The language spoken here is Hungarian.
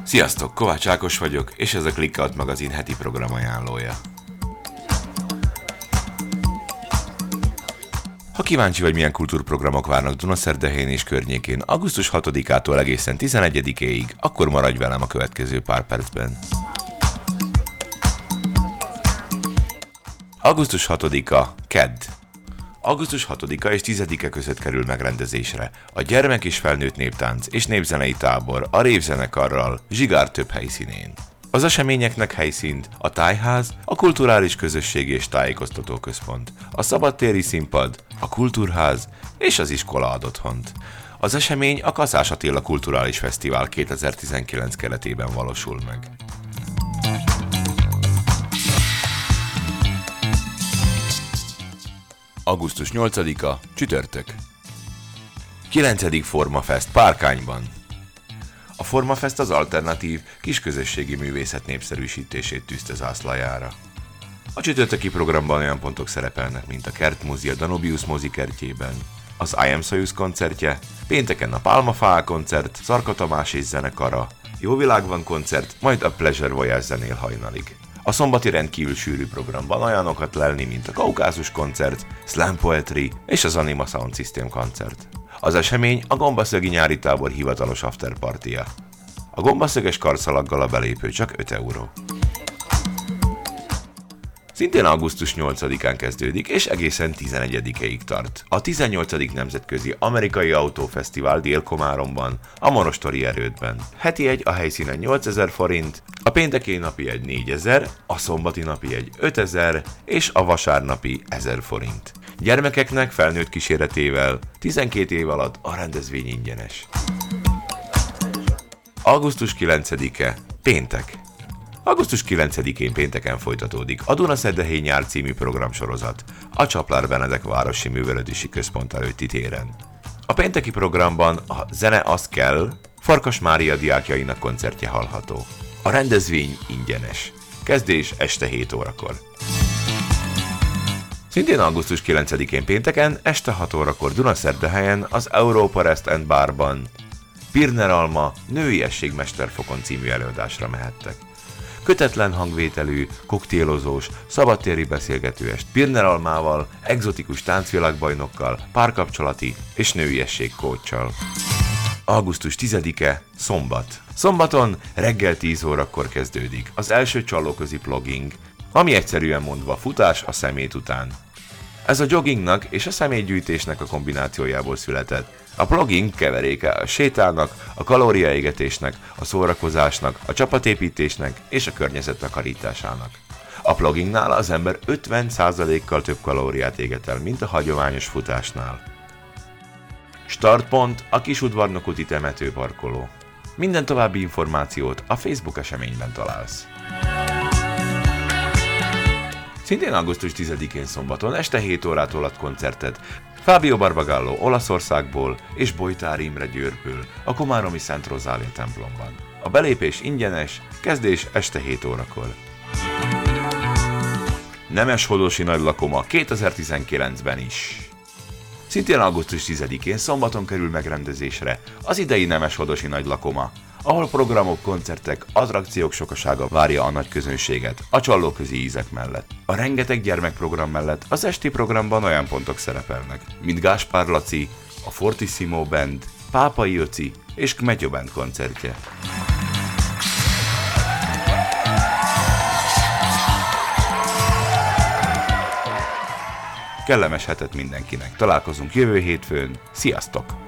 Sziasztok, Kovács Ákos vagyok, és ez a Clickout magazin heti programajánlója. Ha kíváncsi vagy, milyen kultúrprogramok várnak Dunaszerdehelyén és környékén augusztus 6-ától egészen 11-éig, akkor maradj velem a következő pár percben. Augusztus 6-a, kedd. Augusztus 6-a és 10-e között kerül megrendezésre a gyermek és felnőtt néptánc és népzenei tábor a Rév zenekarral Zsigár több helyszínén. Az eseményeknek helyszínt a Tájház, a Kulturális Közösségi és Tájékoztató Központ, a Szabadtéri Színpad, a Kultúrház és az iskola ad otthont. Az esemény a Kaszás Attila Kulturális Fesztivál 2019 keretében valósul meg. Augusztus 8-a, csütörtök. 9. Formafest Párkányban. A Formafest az alternatív, kisközösségi művészet népszerűsítését tűzte zászlajára. A csütörtöki programban olyan pontok szerepelnek, mint a Kertmúzia Danubius mozikertjében, az I Am Soyuz koncertje, pénteken a Pálmafál koncert, Zarka Tamás és zenekara, Jó világ van koncert, majd a Pleasure Voyage zenél hajnalig. A szombati rendkívül sűrű programban olyanokat lelni, mint a Kaukázus koncert, Slam Poetry és az Anima Sound System koncert. Az esemény a Gombaszögi nyári tábor hivatalos afterpartija. A gombaszöges karszalaggal a belépő csak 5 euró. Szintén augusztus 8-án kezdődik, és egészen 11-ig tart. A 18. Nemzetközi Amerikai Autófesztivál Dél-Komáromban, a Monostori Erődben. Heti egy a helyszínen 8000 forint, a pénteki napi egy 4000, a szombati napi egy 5000, és a vasárnapi 1000 forint. Gyermekeknek felnőtt kíséretével 12 év alatt a rendezvény ingyenes. Augusztus 9-e, péntek. Augusztus 9-én pénteken folytatódik a Dunaszerdahelyi nyár című programsorozat a Csaplár Benedek Városi Művelődési Központ előtti téren. A pénteki programban a Zene az kell Farkas Mária diákjainak koncertje hallható. A rendezvény ingyenes. Kezdés este 7 órakor. Szintén augusztus 9-én pénteken este 6 órakor Dunaszerdahelyen az Europa Rest & Barban Pirner Alma Nőiesség Mesterfokon című előadásra mehettek. Kötetlen hangvételű, koktélozós, szabadtéri beszélgetőest Pirner Almával, egzotikus táncvilágbajnokkal, párkapcsolati és nőiesség kóccsal. Augusztus 10-e, szombat. Szombaton reggel 10 órakor kezdődik az első csalóközi plogging, ami egyszerűen mondva futás a szemét után. Ez a joggingnak és a szemétgyűjtésnek a kombinációjából született. A plogging keveréke a sétálnak, a kalóriaégetésnek, a szórakozásnak, a csapatépítésnek és a környezet takarításának. A ploggingnál az ember 50%-kal több kalóriát éget el, mint a hagyományos futásnál. Startpont a Kisudvarnok úti temetőparkoló. Minden további információt a Facebook eseményben találsz. Szintén augusztus 10-én szombaton este 7 órától ad koncertet Fábio Barbagallo Olaszországból és Bojtár Imre Győrből a komáromi Szent Rozália templomban. A belépés ingyenes, kezdés este 7 órakor. Nemeshodosi Nagylakoma 2019-ben is. Szintén augusztus 10-én szombaton kerül megrendezésre az idei Nemeshodosi Nagylakoma, ahol programok, koncertek, attrakciók sokasága várja a nagy közönséget a csallóközi ízek mellett. A rengeteg gyermekprogram mellett az esti programban olyan pontok szerepelnek, mint Gáspár Laci, a Fortissimo Band, Pápai Jöci és Kmetyo Band koncertje. Kellemes hetet mindenkinek! Találkozunk jövő hétfőn, sziasztok!